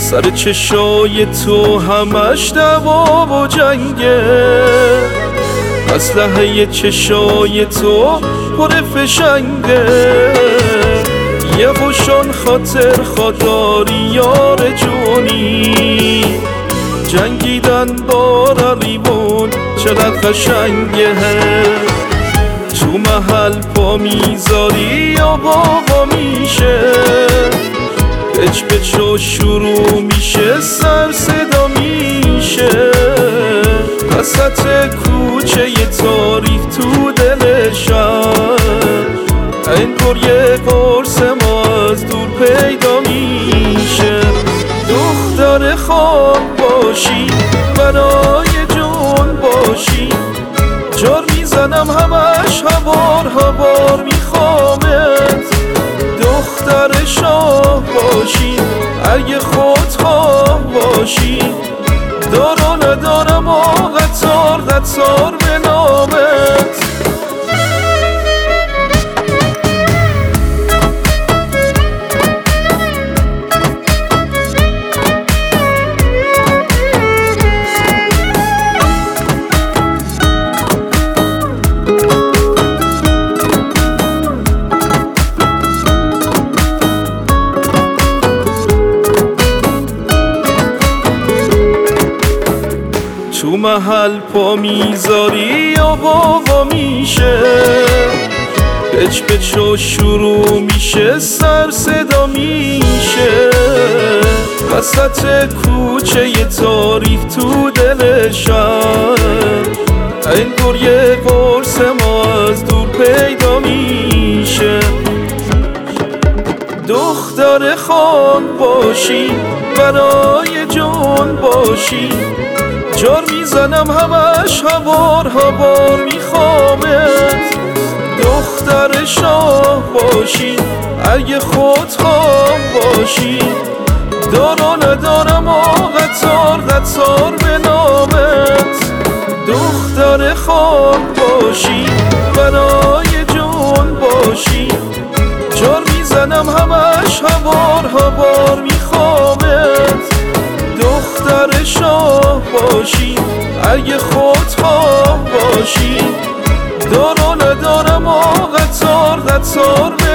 سر چشای تو همش دعوا و جنگه، اسلحه چشای تو پر فشنگه. یه خوشان خاطر خداری یار جونی، جنگیدن با رقیبون چقدر قشنگه. تو محل پا میذاری یا باقا میشه، پچ پچ و شروع میشه، سر صدا میشه. وسط کوچه ی تاریک تو دل شهر، انگار یه قرص ما از دور پیدا میشه. دختر خان باشی برای جون باشی، جار میزنم همش هوار میخوامت. دختر شاه باشی اگه خودخواه باشی، دار و ندارم و قطار به نامت. تو محل پا میذاری یا باقا میشه، پچ پچ و شروع میشه، سر صدا میشه. وسط کوچه ی تاریک تو دل شهر، انگار یه قرص ما از دور پیدا میشه. دختر خان باشی برای جون باشی، جار میزنم همش هوار میخوامت. دختر شاه باشی اگه خودخواه باشی، دار و ندارم و قطار به نامت. دختر خان باشی برای جون باشی، جار میزنم همش هوار میخوامت. دختر شاه باشی اگه خودخواه باشی، دار و ندارم و قطار